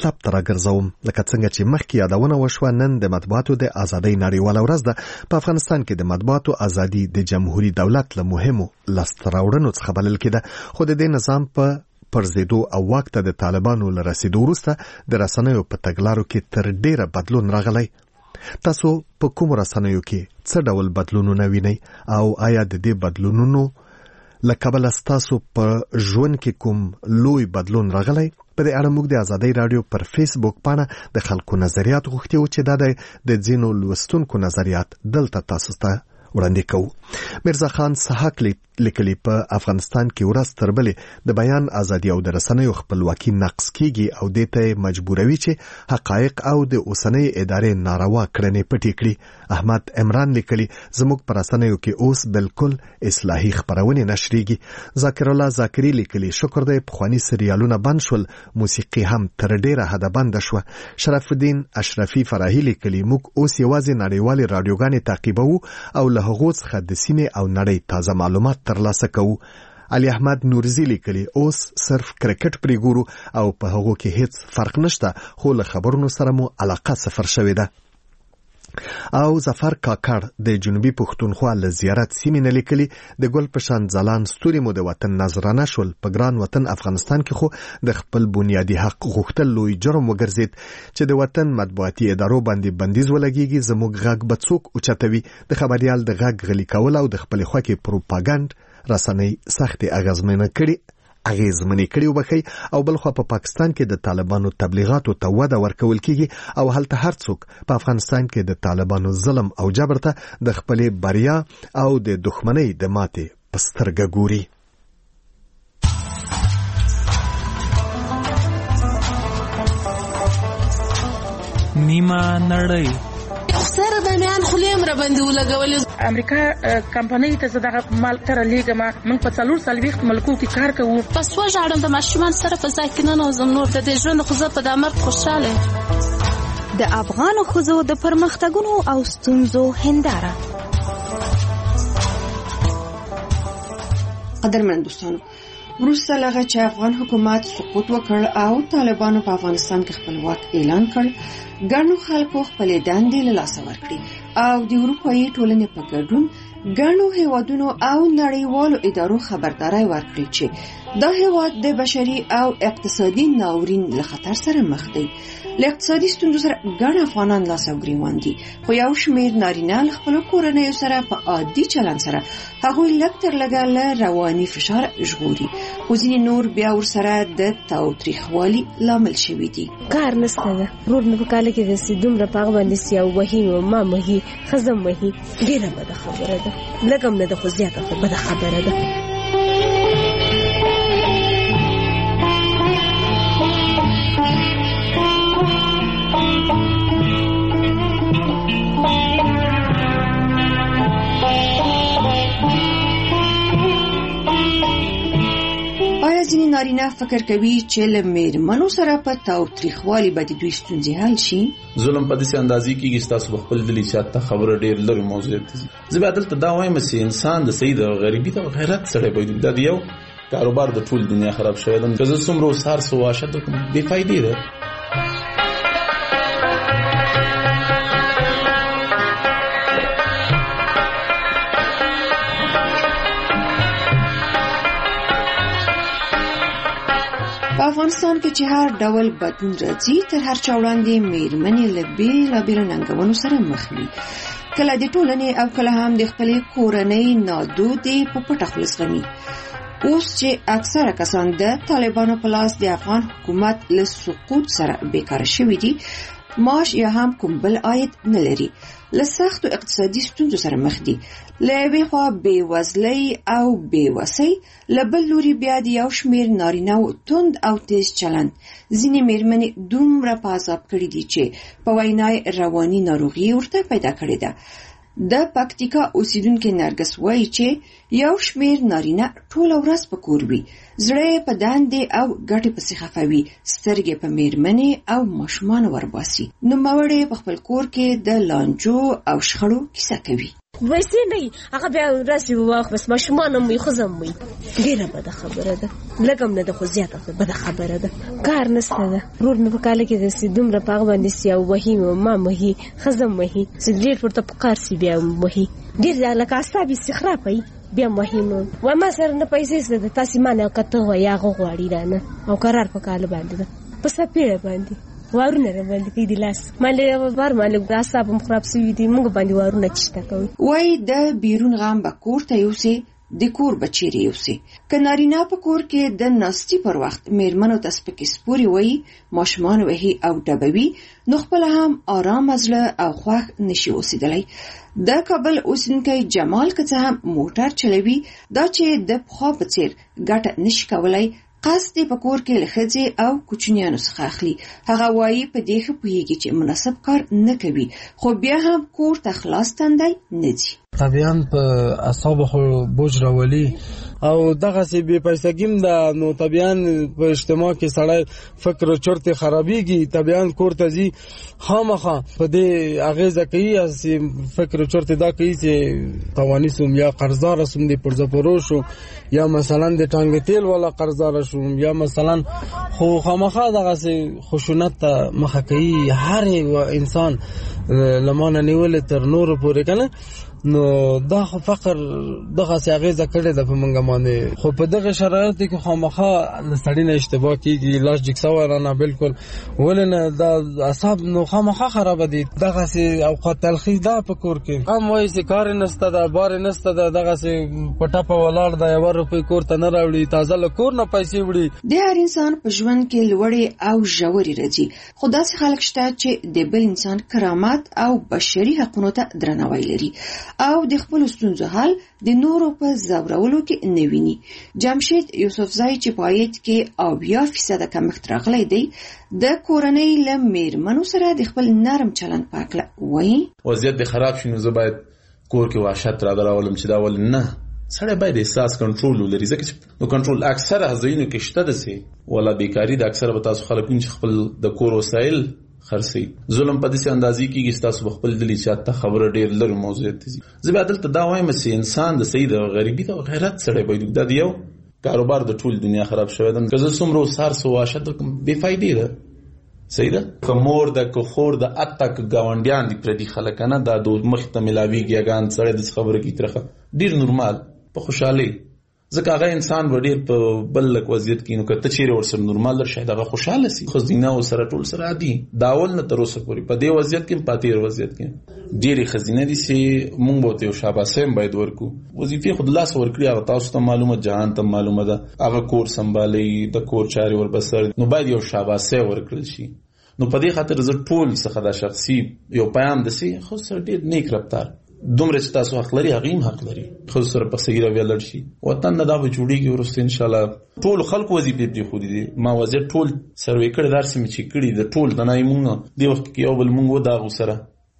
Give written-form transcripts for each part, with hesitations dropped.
ثبت راګرځوم. لکه څنګه چې مخکې یادونه وشوه، نن د مطبوعاتو د ازادۍ نړیواله ورځ ده. په افغانستان کې د مطبوعاتو ازادي د جمهوریت دولت له مهمو لاسته راوړنو څخه بلل کېده، خو د دې نظام په پرزیدو او واک ته د طالبانو له رسیدو وروسته د رسنیو په تګلارو کې تر ډیره بدلون راغلی. تاسو په کوم رسنیو کې څه ډول بدلونونه وینئ او آیا د دې بدلونونو له کبله ستاسو په ژوند کې کوم لوی بدلون راغلی؟ په دې اړه موږ د ازادۍ رادیو پر فیسبوک پاڼه د خلکو نظریات غوښتي وو چې دا د ځینو لوستونکو نظریات دلته تاسو ته وړاندې کوو. میرزا خان سحاق لیکلي په افغانستان کې ورځ تر بلې د بیان ازادي او د رسنیو خپلواکي نقص کیږي او دې ته مجبوروي چې حقایق او د اوسنۍ ادارې ناروا کړنې پټې کړي. احمد عمران لیکلي زموږ په رسنیو کې اوس بالکل اصلاحي خبرونه نشریږي. ذاکر الله ذاکری لیکلي شکر دی پخوانی سریالونه بند شول، موسیقي هم تر ډیره حده بند شوه. شرف الدین اشرفي فراهی لیکلي موږ اوس یوازې نړیوالې رادیوګانې تعقیبوو او له هغو څخه د سیمې او نړۍ تازه معلومات ترلاسه کوو. علي احمد نورزي لیکلي اوس صرف کرکټ پرې ګورو او په هغو کې هیڅ فرق نشته، خو له خبرونو سره مو علاقه صفر شوې ده. او ظفر کاکړ د جنوبي پښتونخوا له زیارت سیمې نه لیکلي د ګل په شان ځلان ستوري مو د وطن نظرانه شول. په ګران وطن افغانستان کې خو د خپل بنیادي حق غوښتل لوی جرم وګرځید چې د وطن مطبوعاتي ادارو باندې بندیز ولګیږي. زموږ غږ به څوک اوچتوي؟ د خبريال د غږ غلي کول او د خپل خوکې پروپاګاندا رسنۍ سختي اغیزمنې کړي وبخي. او بلخوا په پاکستان کې د طالبانو تبلیغاتو ته وده ورکول کیږي او هلته هر څوک په افغانستان کې د طالبانو ظلم او جبر ته د خپلې بریا او د دښمنۍ د ماتې په سترګه ګوري. نیمه نړۍ سره د میان خلیم را باندې ولګولې. امریکا کمپنۍ ته زداغه مال تر لیګما من په 440 ملکو کې کار کوو. پس وژاړم د ماشومان سره په ځای کې نه نوزم نور د دې ژوند خو زه په دامر خوشاله. د افغان ښځو د پرمختګونو او ستونزو هنداره. قدرمن دوستانو، وروسته لغه چې افغان حکومت سقوط وکړ او طالبانو په افغانستان کې خپلواک اعلان کړ، ګڼو خلکو خپل دندې له لاسه ورکړې او د اروپایي ټولنې په ګډون ګڼو هیوادونو او نړیوالو ادارو خبرداري ورکړې چې دا هیواد د بشري او اقتصادي ناورین له خطر سره مخ دی. له اقتصادي ستونزو سره ګڼ افغانان لاس او ګریوان دي، خو یو شمېر نارینه له خپلو کورنیو سره په عادي چلند سره هغوی لږ تر لږه له رواني فشار ژغوري، خو ځینې نور بیا ورسره د تاوتریخوالي لامل شوي دي. کار نشته ده، رور مې په کاله کې د دومره په هغه باندې سیا وهي او ما وهي ښځه وهي، ډېره بده خبره ده. لږ هم نه ده خو زیاته بده خبره ده. ځینې نارینه فکر کوي چې له میرمنو سره په تاوتریخوالي به د دوی ستونزې حل شي. ظلم په داسې اندازې کېږي چې تاسو خپل دلي چاته خبره ډېر لري موضوع دي. زه به دلته دا وایم چې انسان د سید او غریبي ته غیرت سره باید د یو کاروبار د ټول دنیا خراب شوی ده. که زه څومره سار سو واشه د بې فایدې ده. په افغانستان کې چې هر ډول بدلون راځي تر هر چا وړاندې میرمنې له بېلابېلو ننګونو سره مخ وي، کله د ټولنې او کله هم د خپلې کورنۍ نادودې په پټه خوله زغمي. اوس چې اکثره کسان د طالبانو په لاس د افغان حکومت له سقوط سره بیکاره شوي دي، معاش یا هم کوم بل عاید نه لري، له سختو اقتصادي ستونزو سره مخ دي، له یوې خوا بېوزلۍ او بېوسۍ، له بل لوري بیا د یو شمېر نارینه‌و توند او تیز چلند ځینې میرمنې دومره په عذاب کړي دي چې په وینا رواني ناروغي ورته پیدا کړې ده. د پکتیکا اوسیدونکو نرګس وایي چې یو شمېر نارینه ټوله ورځ په کور وي، زړه په دندې او ګټې پسې خفه وي، سترګې په میرمنې او ماشومانو ورباسي. نوموړی په خپل کور کې د لانجو او شخړو کیسه کوي. ویسې نه هغه بیا راسي واخ بس ماشومان هم وي ښځه هم وي ډېره بده خبره ده لږ هم نه ده خو زیاته بده خبره ده کار نشته ده ورور مې په کاله کې داسې دومره په هغه باندې سي او وهي ما وهي ښځه هم وهي چې ډېر ورته په کار سي بیا هم وهي ډېر لکه اعصاب یې استخراف وي بیا مهم و ما سره نه پیسې شته د تاسې ما نه کته وایي هغه غواړي رانه او قرار په کاله باندې ده په سپېړه باندې وارونه باندې کې دي لاس مالې بار مالې اعصاب هم خراب شوي دي موږ باندې وارونه چشته کوي وایي د بیرون غم به کور ته یوسي د کور به چیرې یوسي که نارینه په کور کې د ناستي پر وخت میرمنو ته سپکې سپورې وایي ماشومان وهي او ډبوي نو خپله هم آرام زړه او خوښ نشي اوسېدلی د کابل اوسېدونکی جمال که څه هم موټر چلوي دا چې د پخوا په څېر ګټه نشي کولی قصد په کور کې له ښځې او کوچنیانو څخه اخلي هغه وایي په دې ښه پوهېږي چې مناسب کار نه کوي خو بیا هم کور ته خلاص تندی نه ځي طبعا په اعصابو خو بوج راولي او دغسې بې پیسګیم ده نو طبعا په اجتماع کې سړی فکر چرت خرابېږي طبعا کور ته ځي خامخا په دې اغېزه کوي چې فکر چرت دا کوي چې تواني سوم یا قرضداره سوم د پرزپرو شو یا مثلا د ټانګ تیل والا قرضداره شوم یا مثلا خو خامخا دغسې خشونت ته مخه کوي هر انسان لمانه نیول تر نورو پورې کنه نو دا خو فقر دغه اغیزه کړې ده په منګه باندې خو په دغه شرایطو کې خامخا سړی نه اشتباه کیږي لاس جکسا ورانه بالکل ولنه دا اعصاب نو خامخا خراب دي دغه اوقات تلخیص ده په کور کې هم وایي چې کار نشته ده بار نشته ده دغه پټه په ولاړ ده 1 روپۍ کور ته نه راوړي تازه له کور نه پیسې وړي د هر انسان په ژوند کې لوړې او ژورې راځي خو داسې خلک شته چې د بل انسان کرامت او بشري حقونو ته درناوی لري او د خپل ستونزو حل د نورو په زورولو کې نه ویني جمشید یوسفزای چې په آیت کې 80% کمښت راغلی دی د کورنۍ له میرمنو سره د خپل نرم چلند په اړه وایي وضعیت د خراب شي نو زه باید کور کې وحشت راغراولم چې دا ول نه سړی باید احساس کنټرول ولري ځکه چې نو کنټرول اکثره ځایونو کې شته ده سي ولا بیکاری د اکثره به تاسو خلک چې خپل د کور وسایل خرسي ظلم په دې اندازې کې تاسو خپل دلی چاته خبره ډیر لږ موضوع دي زه به عدالت دا وایم چې انسان د سید او غریبي او غیرت سره باید د یو کاروبار د ټول دنیا خراب شوی ده که زه څومره سار سو واشه د بے فائدې ده سیده کومور د کوخور د اتک گاونډیان دي پر دې خلکنه د دوه مخ ته ملاویږي ګان سره د خبره کی ترخه ډیر نورمال په خوشحالي ځکه هغه انسان وړي په بل لک وضعیت کې نو کته چیرې ورسره نورمال در شاید هغه خوشاله سي خو زینه او سره ټول سره عادي داول نه تر اوسه پورې په دې وضعیت کې پاتې وضعیت کې ډېری خزینه دي چې مونږ به ته شاباسه باید ورکو وظیفه خود لاس ورکړي هغه تاسو ته معلومه جهان ته معلومه ده هغه کور سمبالي د کور چاري ور بسر نو باید یو شاباسه ورکړل شي نو په دې خاطر زه ټول څخه د شخصي یو پیغام دسي خو سره ډېر نیک رفتار دومره چې تاسو حق لري هغه هم حق لري خو سره په صحیح رویه لړ شي وطن نه دا به جوړیږي ورسته ان شاء الله ټول خلک وظیفه دې خو دي ما وزیر ټول سروې کړی درس می چې کړی د ټول د نایمونو دی وخت کې یو بل مونږ دا غوسره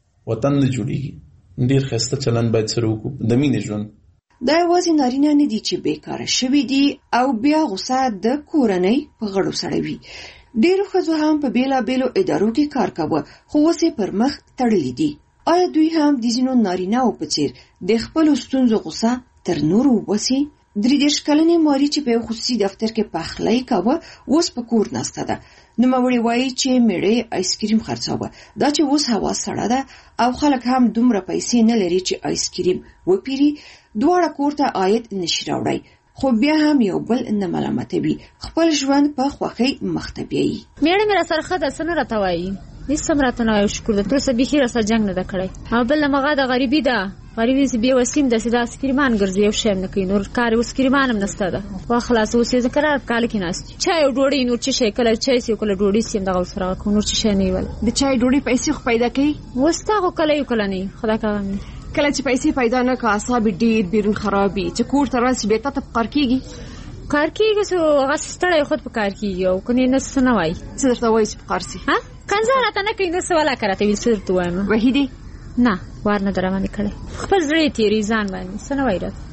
وطن نه جوړیږي ډیر خسته چلن باید سره وکړو د مینې ژوند دا یوازې نارینه نه دي چې بیکاره شوي دي او بیا غوسه د کورنۍ په غړو سړوي ډیرو ښځو هم په بیلابیلو ادارو کې کار کاوه خو اوس یې پر مخ تړلي دي آیا دوی هم د ځینو نارینه‌و په څیر د خپلو ستونزو غوسه تر نورو وباسي 33 کلنې ماري چې په یو خصوصي دفتر کې پخلی کاوه اوس په کور ناسته ده نوموړې وایي چې میړه آیسکریم خرڅاوه دا چې اوس هوا سړه ده او خلک هم دومره پیسې نه لري چې آیسکریم وپیري دواړه کور ته عاید نشي راوړی خو بیا هم یو بل نه ملامتوي خپل ژوند په خوښۍ مخته بیایي میړه مې راسره ښه ده څه نه راته وایي هیڅ هم راته نه وایي شکر ده ټول څه بیخي راسره جنګ نه ده کړی او بل مغه د غریبي ده غریبي چې بې وسیم داسې دا اسکریمان ګرځي یو شی هم نه کوي نور کار اوس اسکریمان هم نشته ده وا خلاص اوس یې قرار په کال کې ناست چای او ډوډۍ نور څه شی کله چای سي کله ډوډۍ سي دغه سره کو نور څه شی نه ویل د چای ډوډۍ پیسې خو پیدا کوي وستا خو کله یو کله نه خدا کوم کله چې پیسې پیدا نه کا اعصاب ډیر بیرون خرابي چې کور ته راسي به ته کار کیږي کار کیږي سو هغه ستړی خود په کار کیږي او کني نه څه نه وای څه درته وایي چې په کار سي ها کنځه راته نه کوي نو سواله کرته ویل څه درته وایم وحیدی نه وار نه درمانه کړي خپل زړه تیری ځان باندې څه نه وای راته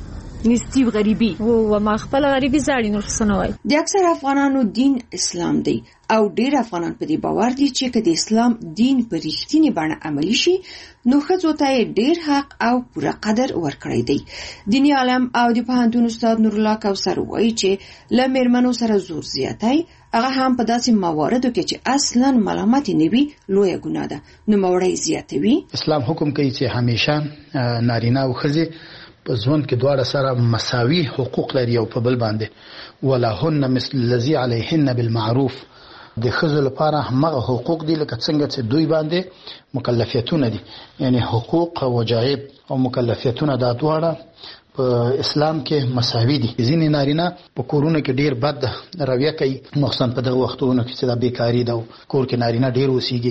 نستی غریبي او ما خپل غریبي زاړي نور څه نه وای. د اکثر افغانانو دین اسلام دی او ډیر افغانان په دې باور دي چې که د اسلام دین په رښتینی بڼه عملی شي نو ښځو ته ډیر حق او پوره قدر ورکړی دی. دینی عالم او د پوهنتون استاد نور الله کوثر وایي چې له میرمنو سره زور زیاتی هغه هم په داسې مواردو کې چې اصلا ملامت نه وي لویه ګناه ده. نو موړی زیاتوي. اسلام حکم کوي چې همیشه نارینه او ښځې په ژوند کې دواړه سره مساوي حقوق لري او په بل باندې ولهن مثل الذي عليهن بالمعروف. د ښځو لپاره همغه حقوق دي لکه څنګه چې دوی باندې مکلفیتونه دي، یعنی حقوق او وجایب او مکلفیتونه دا دواړه په اسلام کې مساوي دي. ځینې نارینه په کورونو کې ډیر بد رویه کوي، مخصوصا په دغه وختونو کې چې دا بیکاری ده، کور کې نارینه ډیر اوسېږي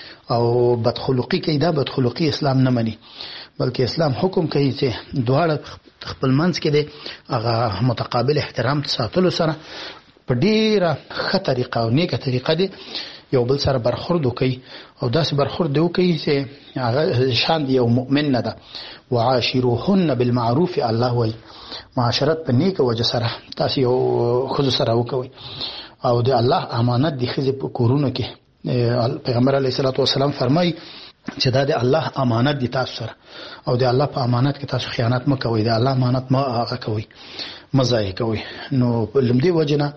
او بدخلقي کوي. دا بدخلقي اسلام نه مني، بلکې اسلام حکم کوي چې دواړه خپل منځ کې د هغه متقابل احترام ساتلو سره په ډیره ښه طریقه او نیکه طریقه دی یو بل سره برخورد وکړي او داسې برخورد وکړي چې هغه شان دی یو مؤمن نه ده. وعاشروهن بالمعروف، الله وایي معاشرت په نیکه وجه سره تاسو یو ښځو سره وکوئ او د الله امانت دی ښځې په کورونو کې. پیغمبر علیه الصلاة والسلام فرمایي چې دا د الله امانت دی تاسو سره او د الله په امانت کې تاسو خیانت مه کوئ، د الله امانت مه هغه کوئ، مه ضایع کوئ. نو لمدې وجه نه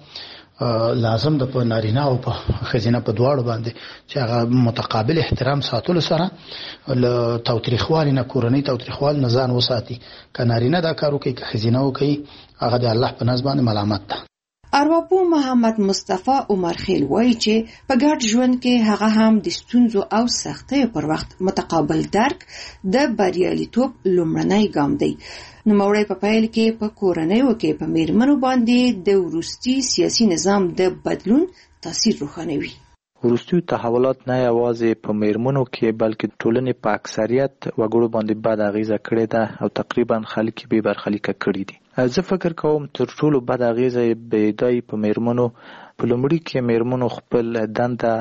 لازم ده په نارینه او په ښځینه په دواړو باندې چې هغه متقابل احترام ساتلو سره له تاوتریخوالي نه، کورنۍ تاوتریخوالي نه ځان وساتي. که نارینه دا کار وکړي که ښځینه وکړي هغه د الله په نزد باندې ملامت ده. ارواپوه محمد مصطفی عمر خیل وایي چې په ګډ ژوند کې هغه هم د ستونزو او سختیو پر وخت متقابل درک د بریالیتوب لومړنی ګام دی. نوموړی په پیل کې په کورنیو کې په میرمنو باندې د وروستي سیاسي نظام د بدلون تاثیر روښانوي. وروستي تحولات نه یوازې په میرمنو کې بلکې ټولنې په اکثریت وګړو باندې بد اغیزه کړې ده او تقریبا خلک به برخلیک کړي دي. زه فکر کوم تر ټولو بد اغیزه به دی په میرمنو. په لومړي کې میرمنو خپل دنده